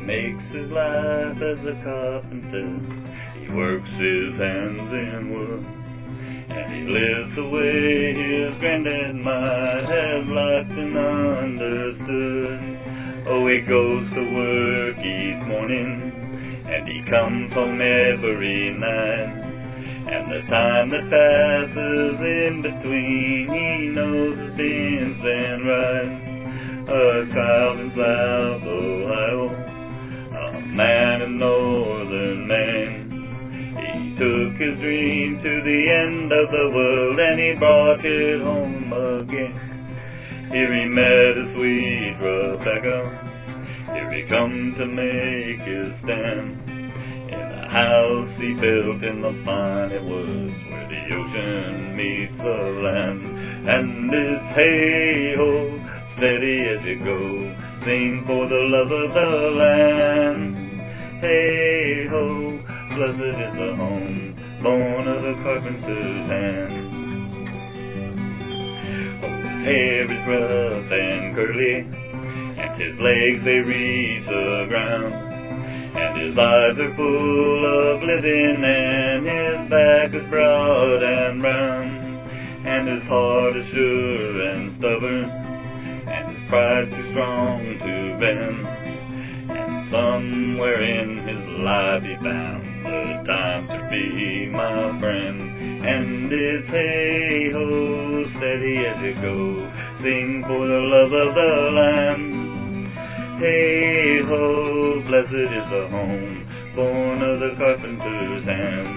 makes his life as a carpenter. He works his hands in wood, and he lives the way his granddad might have liked and understood. Oh, he goes to work each morning, and he comes home every night. And the time that passes in between, he knows has been spent right. A child in South Ohio, a man in northern Maine. He took his dream to the end of the world, and he brought it home again. Here he met a sweet Rebecca, here he come to make his stand. In the house he built in the piney woods, where the ocean meets the land. And it's hey-ho, steady as you go, sing for the love of the land. Hey-ho, blessed is the home, born of the carpenter's hand. Oh, his hair is rough and curly, and his legs they reach the ground. And his eyes are full of living, and his back is broad and round. And his heart is sure and stubborn, and his pride too strong to bend. And somewhere in his life he found the time to be my friend. And it's hey-ho, steady as you go, sing for the love of the land. Hey-ho, blessed is the home, born of the carpenter's hand.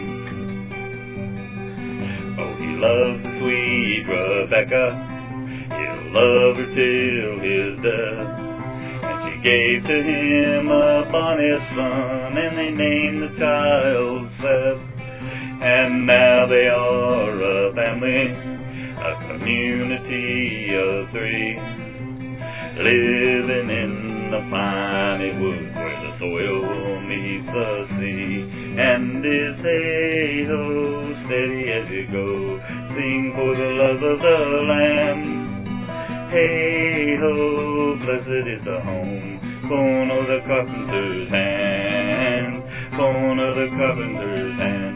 Oh, he loves the sweet Rebecca, he'll love her till his death. And she gave to him a bonny son, and they named the child Seth. And now they are a family, a community of three, living in the piney woods where the soil meets the sea. And it's hey-ho, steady as you go, sing for the love of the land. Hey-ho, blessed is the home, born of the carpenter's hand, born of the carpenter's hand.